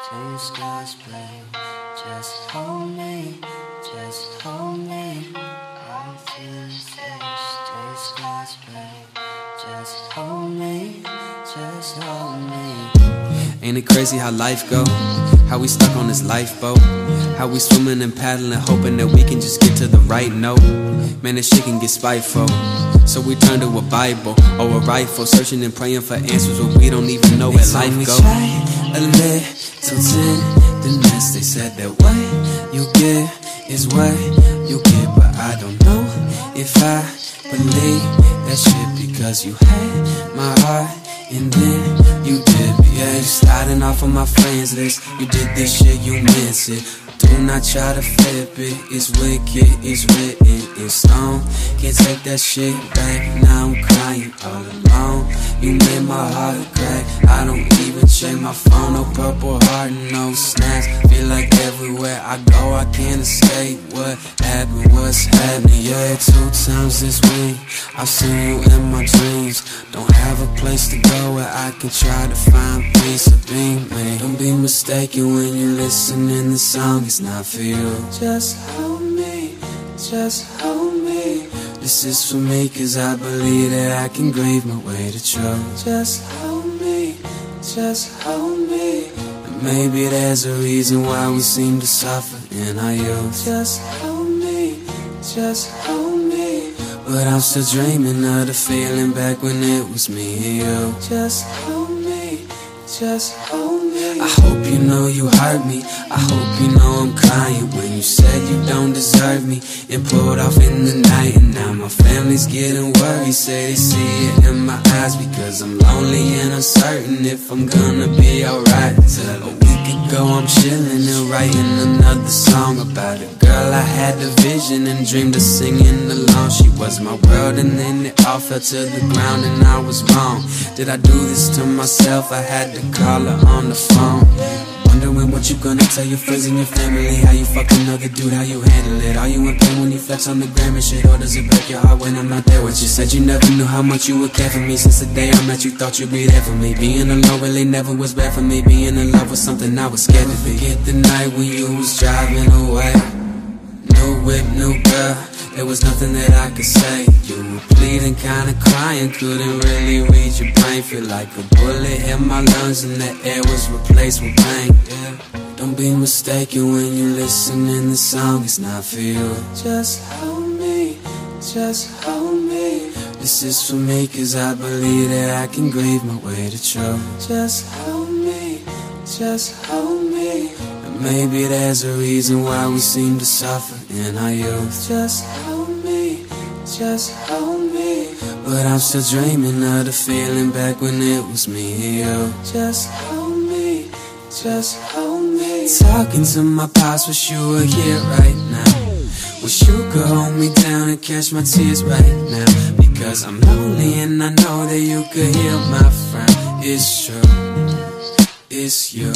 Taste God's pain. Just hold me, just hold me. I feel the taste God's pain. Just hold me, just hold me. Ain't it crazy how life go? How we stuck on this lifeboat? How we swimming and paddling, hoping that we can just get to the right note? Man, this shit can get spiteful. So we turn to a Bible or a rifle, searching and praying for answers when we don't even know where life goes. A little tenderness, they said that what you get is what you get, but I don't know if I believe that shit, because you had my heart and then you did. Yeah, you sliding off on my friends list. You did this shit, you miss it. Do not try to flip it. It's wicked, it's written in stone. Can't take that shit back. Now I'm crying all alone. You made my heart crack. I don't even check my phone. No purple heart, no snaps. Feel like everywhere I go I can't escape what happened, what's happening. Yeah, 2 times this week I've seen you in my dreams. Don't have a place to go where I can try to find peace of being me. Don't be mistaken when you listen in the song, it's not for you. Just hold me, just hold me. This is for me, cause I believe that I can grieve my way to truth. Just hold me, just hold me. And maybe there's a reason why we seem to suffer in our youth. Just hold me, just hold me. But I'm still dreaming of the feeling back when it was me and you. Just hold me, just hold me. I hope you know you hurt me. I hope you know I'm crying when you said you don't deserve me and pulled off in the night. And now my family's getting worried, say they see it in my eyes, because I'm lonely and uncertain if I'm gonna be alright. Till a week ago I'm chilling and writing another song about a girl I had the vision and dreamed of singing along. She was my world and then it all fell to the ground and I was wrong. Did I do this to myself? I had to call her on the phone. Wondering what you gonna tell your friends and your family. How you fuck another dude, how you handle it. Are you in pain when you flex on the gram and shit, or does it break your heart when I'm not there with you? Said you never knew how much you would care for me. Since the day I met you, thought you'd be there for me. Being alone really never was bad for me. Being in love was something I was scared to be. Forget the night when you was driving away. New whip, new girl, there was nothing that I could say. You were bleeding, kinda crying, couldn't really read your brain. Feel like a bullet hit my lungs and the air was replaced with pain. Yeah. Don't be mistaken when you listen in the song, it's not for you. Just hold me, just hold me. This is for me, cause I believe that I can grieve my way to truth. Just hold me, just hold me. Maybe there's a reason why we seem to suffer in our youth. Just hold me, just hold me. But I'm still dreaming of the feeling back when it was me and you. Just hold me, just hold me. Talking to my pops, wish you were here right now. Wish you could hold me down and catch my tears right now. Because I'm lonely and I know that you could heal my frown. It's true, it's you.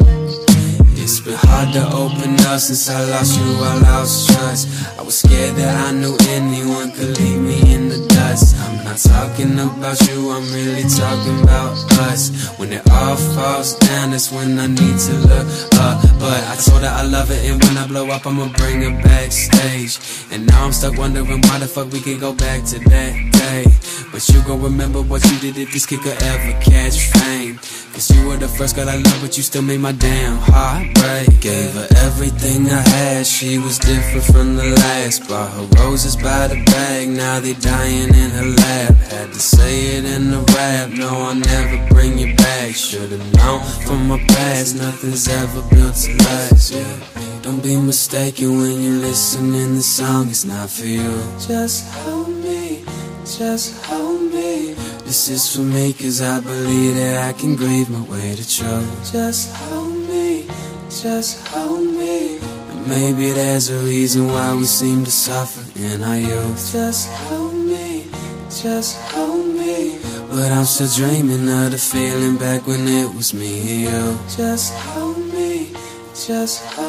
It's been hard to open up since I lost you, I lost trust. I was scared that I knew anyone could leave me in the dust. I'm not talking about you, I'm really talking about us. When it all falls down, that's when I need to look up. But I told her I love it, and when I blow up, I'ma bring her backstage. And now I'm stuck wondering why the fuck we can't go back to that day. But you gon' remember what you did if this kid could ever catch fame. Cause you were the first girl I loved, but you still made my damn heart break. Gave her everything I had, she was different from the last. Brought her roses by the bag, now they dying in her lap. Had to say it in the rap, no I'll never bring you back. Should've known from my past, nothing's ever built to last, yeah. Don't be mistaken when you listen in the song, it's not for you. Just hold me, just hold me. This is for me, cause I believe that I can grieve my way to truth. Just hold me, just hold me. And maybe there's a reason why we seem to suffer in our youth. Just hold me, just hold me. But I'm still dreaming of the feeling back when it was me and you. Just hold me, just hold me.